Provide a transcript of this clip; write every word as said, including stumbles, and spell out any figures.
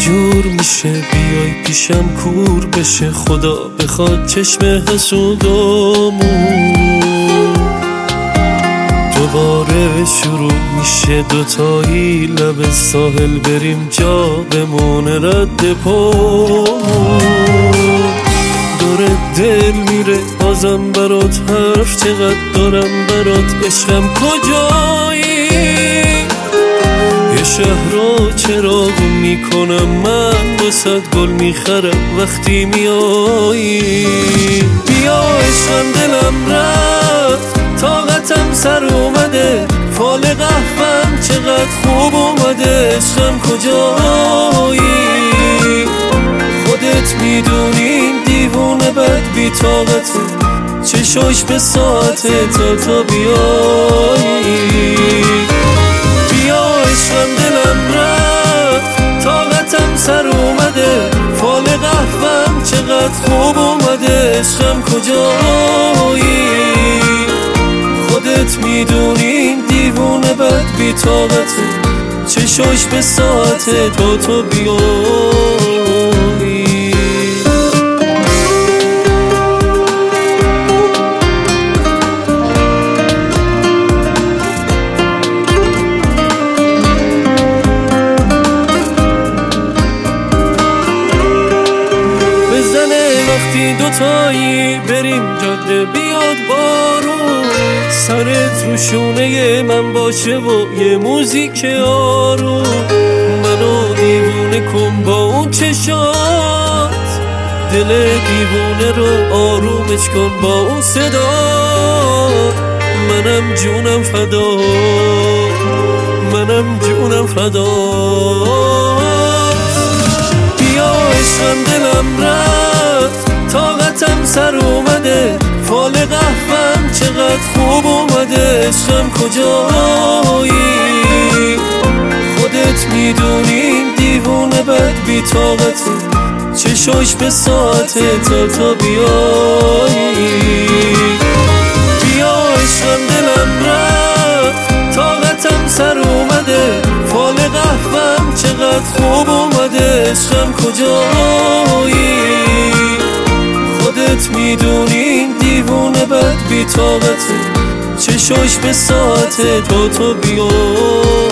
جور میشه بیای پیشم کور بشه، خدا بخواد چشم حسودامون دوباره شروع میشه، دوتایی لب ساحل بریم جا بمونه رد پامون. داره دل میره بازم برات حرف چقدر دارم برات، عشقم کجایی؟ یه شهر رو چراغ میکنم من، واسد گل میخرم وقتی میایی. بیا عشقم دلم رفت طاقتم سر اومده، فال قهوه‌ام چقدر خوب اومده، عشقم کجایی؟ خودت میدونی دیوونه بد بی طاقته، چشاش به ساعته تا تا بیایی. بیا عشقم دلم رفت طاقتم سر اومده، فال قهوه‌ام چقدر خوب اومده، عشقم کجایی؟ خودت میدونی دیوونه بد بی طاقته، چشاش به ساعته تا تو بیایی. وقتی دوتایی بریم جاده بیاد بارون، سرت رو شونه من باشه و یه موزیک آروم، منو دیوونه کن با اون چشات، دل دیوونه رو آرومش کن با اون صدا. منم جونم فدا، منم جونم فدا. بیا عشقم دلم رفت طاقتم سر اومده، فال قهوه‌ام چقدر خوب اومده، عشقم کجایی؟ خودت میدونی دیوونه بد بی طاقته، چشاش به ساعته تا تا بیایی. بیا عشقم دلم رفت طاقتم سر اومده، فال قهوه‌ام چقدر خوب اومده، عشقم کجایی؟ خودت میدونی دیوونه بد بی طاقته، چشاش به ساعته تا تو بیایی.